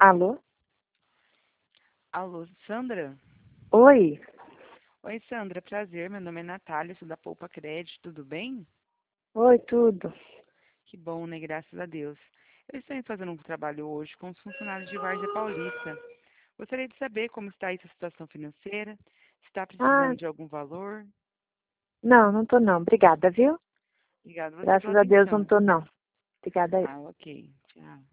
Alô? Alô, Sandra? Oi? Oi, Sandra, prazer. Meu nome é Natália, sou da Poupa Crédito, tudo bem? Oi, tudo. Que bom, né? Graças a Deus. Eu estou fazendo um trabalho hoje com os funcionários de Várzea Paulista. Gostaria de saber como está aí sua situação financeira, se está Ah, precisando de algum valor. não tô não. Obrigada, viu? Obrigada a você Graças pela a Deus não atenção. tô não. Obrigada aí. Ah, ok. Tchau.